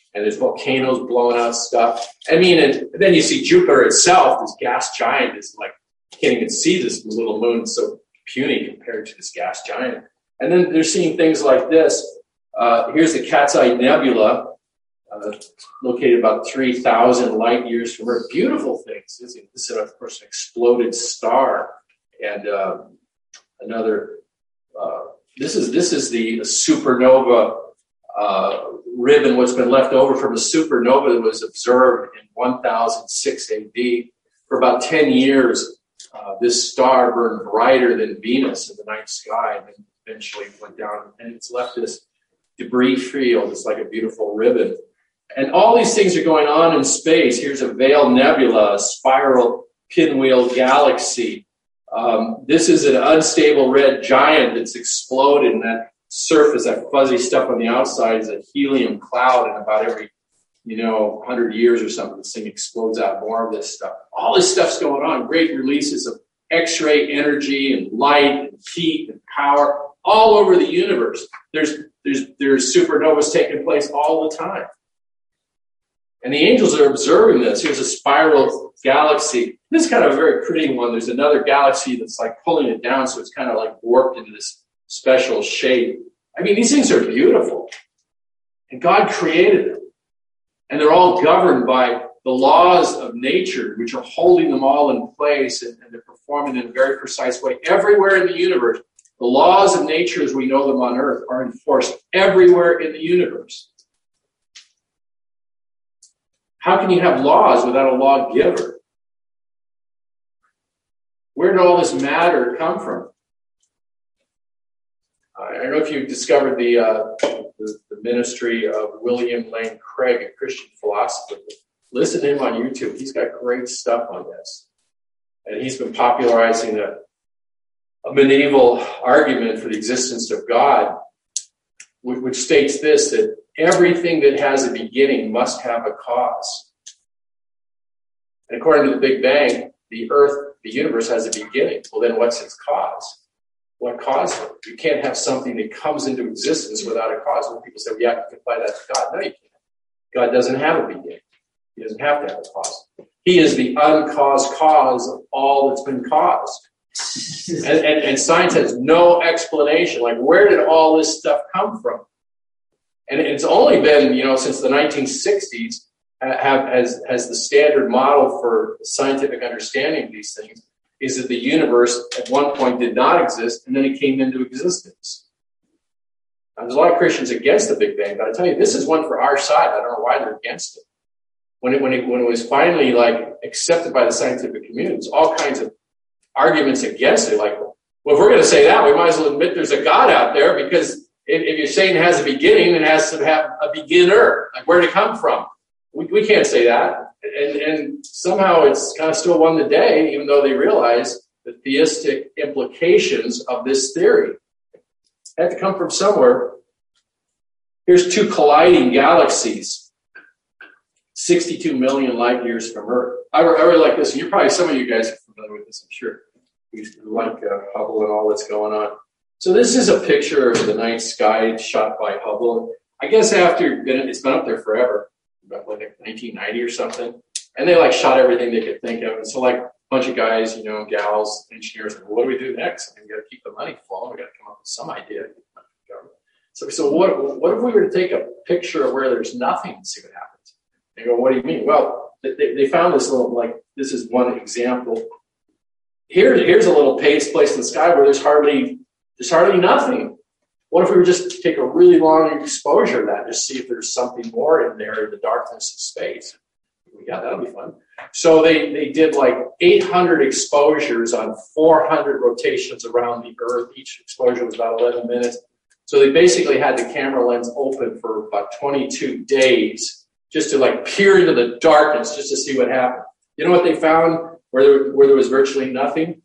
and there's volcanoes blowing out stuff. I mean, and then you see Jupiter itself, this gas giant is like, you can't even see this little moon, it's so puny compared to this gas giant. And then they're seeing things like this. Uh, here's the Cat's Eye Nebula, uh, located about three thousand light years from Earth. Beautiful things. This is, of course, an exploded star. And uh, another, uh, this is this is the supernova uh, ribbon, what's been left over from a supernova that was observed in one thousand six A D. For about ten years, uh, this star burned brighter than Venus in the night sky, and then eventually went down, and it's left this debris field. It's like a beautiful ribbon. And all these things are going on in space. Here's a Veil Nebula, a spiral pinwheel galaxy. Um, this is an unstable red giant that's exploded, and that surface, that fuzzy stuff on the outside, is a helium cloud, and about every, you know, one hundred years or something, this thing explodes out more of this stuff. All this stuff's going on. Great releases of X-ray energy and light and heat and power all over the universe. There's there's there's supernovas taking place all the time. And the angels are observing this. Here's a spiral galaxy. This is kind of a very pretty one. There's another galaxy that's like pulling it down, so it's kind of like warped into this special shape. I mean, these things are beautiful. And God created them. And they're all governed by the laws of nature, which are holding them all in place, and, and they're performing in a very precise way. Everywhere in the universe, the laws of nature as we know them on earth are enforced everywhere in the universe. How can you have laws without a lawgiver? Where did all this matter come from? I don't know if you've discovered the, uh, the, the ministry of William Lane Craig, a Christian philosopher. Listen to him on YouTube. He's got great stuff on this. And he's been popularizing a, a medieval argument for the existence of God, which states this, that everything that has a beginning must have a cause. And according to the Big Bang, the earth, the universe has a beginning. Well, then what's its cause? What caused it? You can't have something that comes into existence without a cause. When people say, well, yeah, you can apply that to God. No, you can't. God doesn't have a beginning. He doesn't have to have a cause. He is the uncaused cause of all that's been caused. and, and, and science has no explanation. Like, where did all this stuff come from? And it's only been, you know, since the nineteen sixties, have, as, as the standard model for scientific understanding of these things, is that the universe at one point did not exist, and then it came into existence. Now, there's a lot of Christians against the Big Bang, but I tell you, this is one for our side. I don't know why they're against it. When it, when it, when it was finally, like, accepted by the scientific community, there's all kinds of arguments against it. Like, well, if we're going to say that, we might as well admit there's a God out there, because if, if you're saying it has a beginning, it has to have a beginner. Like, where did it come from? We, we can't say that. And, and somehow it's kind of still won the day, even though they realize the theistic implications of this theory. It had to come from somewhere. Here's two colliding galaxies, sixty-two million light years from Earth. I, I really like this. And you're probably, some of you guys are familiar with this, I'm sure. You like uh, Hubble and all that's going on. So this is a picture of the night sky shot by Hubble. I guess after, it's been up there forever. About like nineteen ninety or something, and they like shot everything they could think of. And so like a bunch of guys, you know, gals, engineers, like, well, what do we do next? I mean, we got to keep the money flowing. We got to come up with some idea. So, so what? What if we were to take a picture of where there's nothing and see what happens? They go, what do you mean? Well, they, they found this little, like, this is one example. Here, here's a little place in the sky where there's hardly, there's hardly nothing. What if we were just to take a really long exposure of that, just see if there's something more in there in the darkness of space? Yeah, that'll be fun. So they, they did like eight hundred exposures on four hundred rotations around the Earth. Each exposure was about eleven minutes. So they basically had the camera lens open for about twenty-two days just to like peer into the darkness just to see what happened. You know what they found where there, where there was virtually nothing?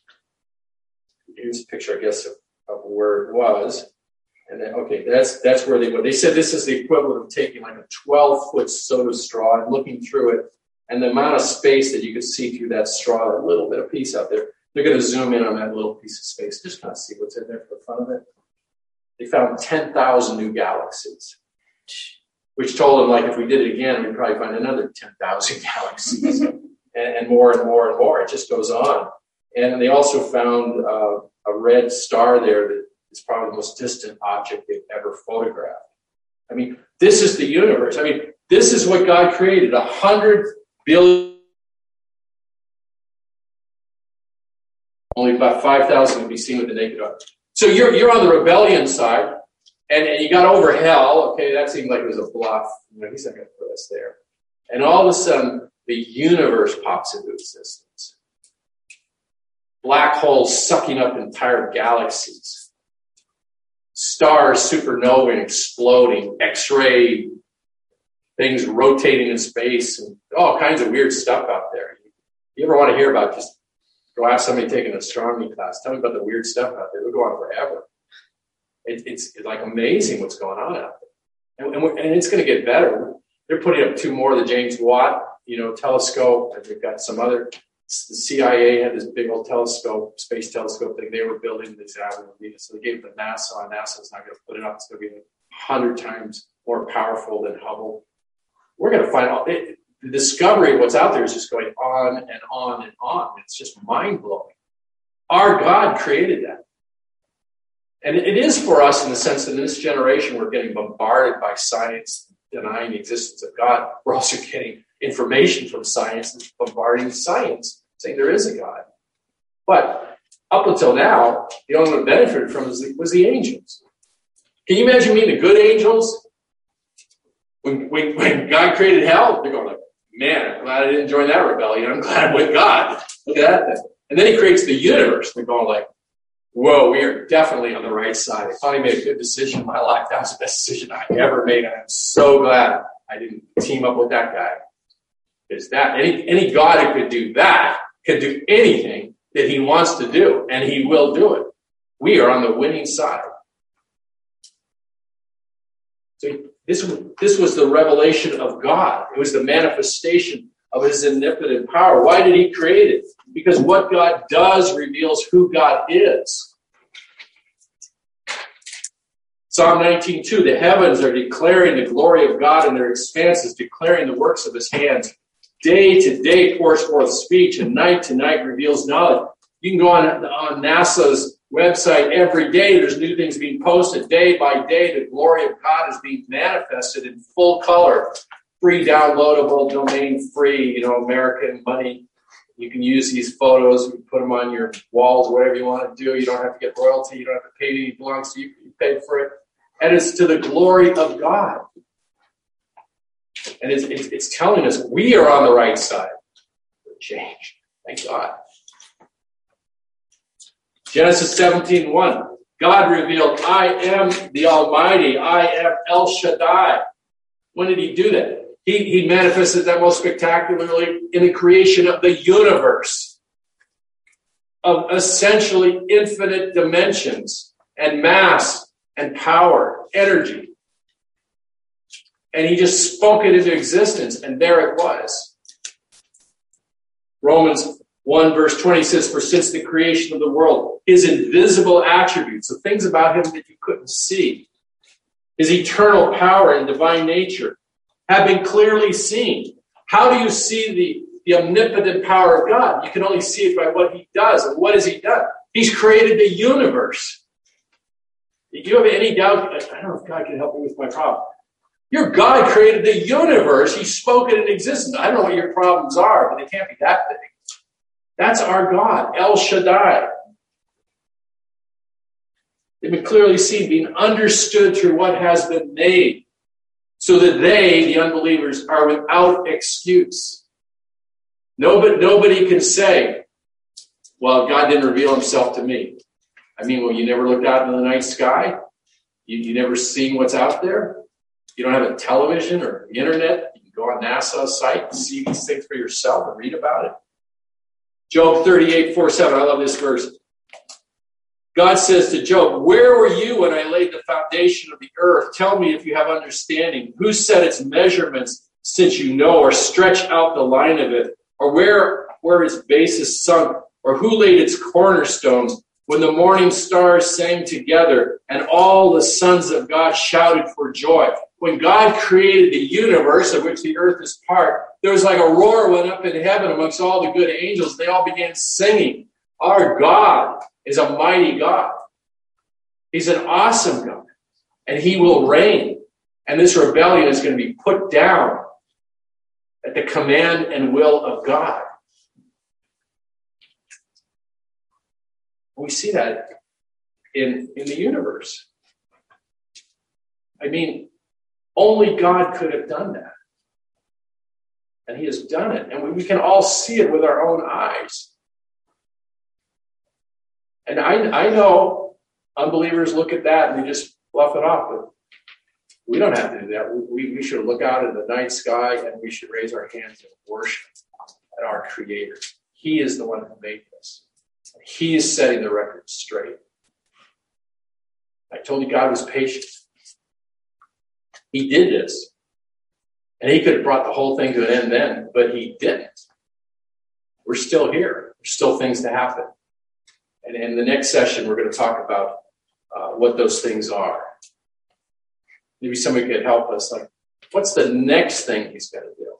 Here's a picture, I guess, of of where it was. And then, okay, that's that's where they were. They said this is the equivalent of taking like a twelve-foot soda straw and looking through it, and the amount of space that you could see through that straw, a little bit of piece out there. They're going to zoom in on that little piece of space, just kind of see what's in there for the fun of it. They found ten thousand new galaxies. which told them, like, if we did it again, we'd probably find another ten thousand galaxies and, and more and more and more. It just goes on. And they also found uh, a red star there that is probably the most distant object they've ever photographed. I mean, this is the universe. I mean, this is what God created, a hundred billion. Only about five thousand can be seen with the naked eye. So you're you're on the rebellion side, and, and you got over hell. Okay, that seemed like it was a bluff. You know, he's not going to put us there. And all of a sudden, the universe pops into existence. Black holes sucking up entire galaxies. Stars supernovae exploding. X-ray things rotating in space, and all kinds of weird stuff out there. You ever want to hear about, just go ask somebody taking an astronomy class. Tell me about the weird stuff out there. It'll go on forever. It, it's, it's like amazing what's going on out there. And, and, we're, and it's going to get better. They're putting up two more of the James Watt, you know, telescope. And they've got some other, the C I A had this big old telescope, space telescope thing they were building. They said, I don't need it. So they gave it to NASA, and NASA's not going to put it up. It's going to be a hundred times more powerful than Hubble. We're going to find out. It, the discovery of what's out there is just going on and on and on. It's just mind-blowing. Our God created that. And it is for us in the sense that in this generation we're getting bombarded by science denying the existence of God. We're also getting information from science that's bombarding science, saying there is a God. But up until now, the only one that benefited from it was the, was the angels. Can you imagine meeting the good angels? When, when, when God created hell, they're going like, man, I'm glad I didn't join that rebellion. I'm glad I'm with God. Look at that thing. And then he creates the universe. They're going like, whoa, we are definitely on the right side. I finally made a good decision in my life. That was the best decision I ever made. And I'm so glad I didn't team up with that guy. Because that, any, any God who could do that can do anything that he wants to do, and he will do it. We are on the winning side. So this, this was the revelation of God. It was the manifestation of his omnipotent power. Why did he create it? Because what God does reveals who God is. Psalm nineteen two, the heavens are declaring the glory of God, and their expanses declaring the works of his hands. Day to day pours forth speech, and night to night reveals knowledge. You can go on, on NASA's website every day. There's new things being posted. Day by day, the glory of God is being manifested in full color. Free downloadable, domain free, you know, American money. You can use these photos. You can put them on your walls, whatever you want to do. You don't have to get royalty. You don't have to pay it. It belongs to you. You pay for it. And it's to the glory of God. And it's, it's, it's telling us we are on the right side for change. Thank God. Genesis seventeen one. God revealed, I am the Almighty. I am El Shaddai. When did he do that? He, he manifested that most spectacularly in the creation of the universe, of essentially infinite dimensions and mass and power, energy. And he just spoke it into existence, and there it was. Romans one verse twenty says, for since the creation of the world, his invisible attributes, the things about him that you couldn't see, his eternal power and divine nature, have been clearly seen. How do you see the, the omnipotent power of God? You can only see it by what he does. And what has he done? He's created the universe. If you have any doubt, I don't know if God can help me with my problem. Your God created the universe. He spoke it into existence. I don't know what your problems are, but they can't be that big. That's our God, El Shaddai. They've been clearly seen, being understood through what has been made, so that they, the unbelievers, are without excuse. Nobody, nobody can say, well, God didn't reveal himself to me. I mean, well, you never looked out into the night sky? You, you never seen what's out there? You don't have a television or the internet? You can go on NASA's site and see these things for yourself and read about it. Job thirty-eight, four, seven. I love this verse. God says to Job, where were you when I laid the foundation of the earth? Tell me if you have understanding. Who set its measurements since you know, or stretch out the line of it? Or where, where its base is sunk? Or who laid its cornerstones? when the morning stars sang together and all the sons of God shouted for joy. When God created the universe, of which the earth is part, there was like a roar went up in heaven amongst all the good angels. They all began singing. Our God is a mighty God. He's an awesome God. And he will reign. And this rebellion is going to be put down at the command and will of God. We see that in, in the universe. I mean, only God could have done that. And he has done it. And we, we can all see it with our own eyes. And I, I know unbelievers look at that and they just bluff it off. But we don't have to do that. We, we should look out in the night sky and we should raise our hands in worship at our Creator. He is the one who made this. He is setting the record straight. I told you God was patient. He did this. And he could have brought the whole thing to an end then, but he didn't. We're still here. There's still things to happen. And in the next session, we're going to talk about uh, what those things are. Maybe somebody could help us. Like, what's the next thing he's going to do?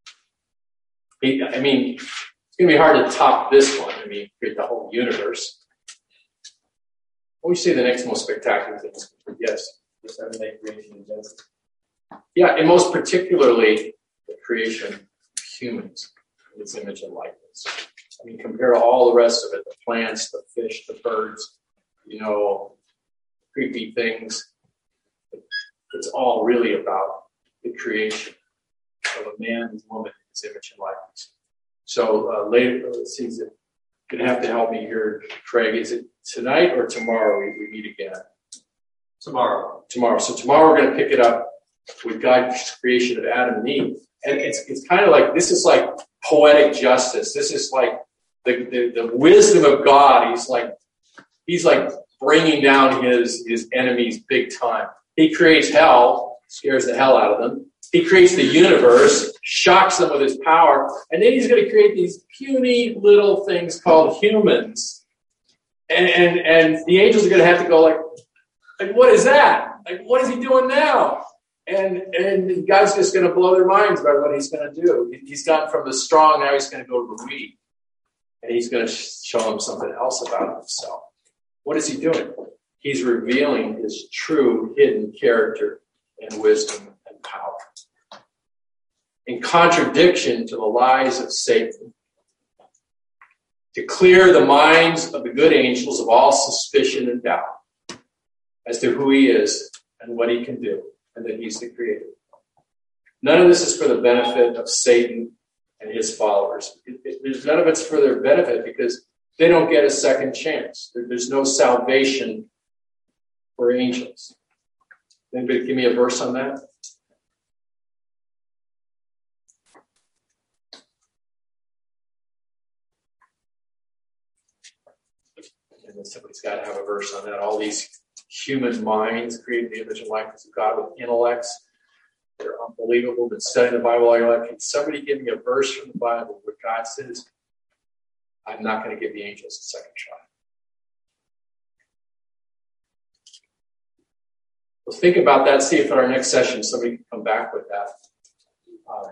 He, I mean, it's going to be hard to top this one. I mean, create the whole universe. What would you say the next most spectacular thing is? Yes. Just everything creation in Genesis. Yeah, and most particularly the creation of humans in its image and likeness. I mean, compare all the rest of it, the plants, the fish, the birds, you know, creepy things. It's all really about the creation of a man and woman in his image and likeness. So uh, later, let's see, you're going to have to help me here, Craig. Is it tonight or tomorrow we, we meet again? Tomorrow. Tomorrow. So tomorrow we're going to pick it up with God's creation of Adam and Eve. And it's it's kind of like, this is like poetic justice. This is like the, the, the wisdom of God. He's like, he's like bringing down his, his enemies big time. He creates hell, scares the hell out of them. He creates the universe, shocks them with his power. And then he's going to create these puny little things called humans. And, and, and the angels are going to have to go like, like, what is that? Like, what is he doing now? And and God's just going to blow their minds by what he's going to do. He's gone from the strong, now he's going to go to the weak. And he's going to show them something else about himself. What is he doing? He's revealing his true hidden character and wisdom and power. In contradiction to the lies of Satan. To clear the minds of the good angels of all suspicion and doubt as to who he is and what he can do, and that he's the creator. None of this is for the benefit of Satan and his followers. It, it, there's none of it's for their benefit because they don't get a second chance. There, there's no salvation for angels. Anybody give me a verse on that? And then somebody's got to have a verse on that. All these human minds created in the image and likeness of God with intellects. They're unbelievable. Been studying the Bible all your life. Can somebody give me a verse from the Bible where God says, I'm not going to give the angels a second shot? Well, think about that. See if in our next session somebody can come back with that. Uh,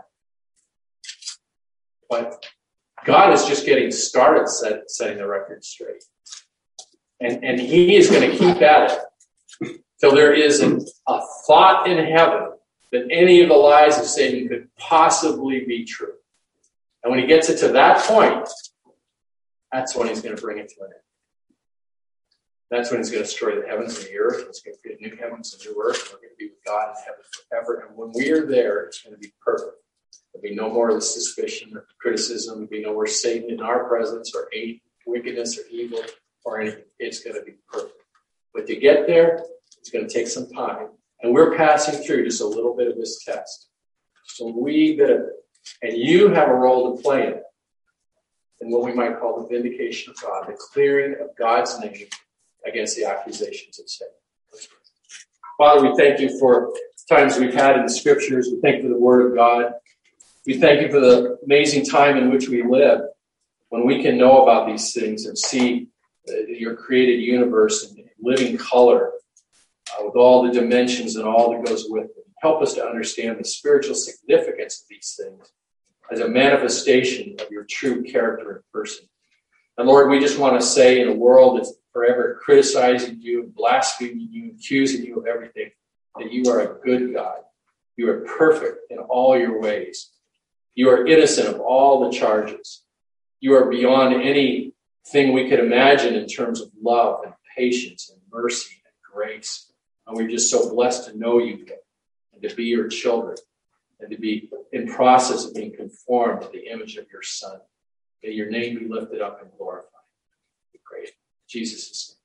but God is just getting started set, setting the record straight. And, and he is going to keep at it till there isn't a thought in heaven that any of the lies of Satan could possibly be true. And when he gets it to that point, that's when he's going to bring it to an end. That's when he's going to destroy the heavens and the earth. He's going to create new heavens and new earth. We're going to be with God in heaven forever. And when we are there, it's going to be perfect. There'll be no more of the suspicion or criticism. There'll be no more Satan in our presence or any wickedness or evil or anything. It's going to be perfect. But to get there, it's going to take some time. And we're passing through just a little bit of this test. Just a wee bit of it. And you have a role to play in it. In what we might call the vindication of God, the clearing of God's name against the accusations of Satan. Father, we thank you for times we've had in the scriptures. We thank you for the word of God. We thank you for the amazing time in which we live, when we can know about these things and see your created universe in living color uh, with all the dimensions and all that goes with it. Help us to understand the spiritual significance of these things as a manifestation of your true character and person. And Lord, we just want to say in a world that's forever criticizing you, blaspheming you, accusing you of everything, that you are a good God. You are perfect in all your ways. You are innocent of all the charges. You are beyond anything we could imagine in terms of love and patience and mercy and grace. And we're just so blessed to know you and to be your children and to be in process of being conformed to the image of your Son. May your name be lifted up and glorified. We pray in Jesus' name.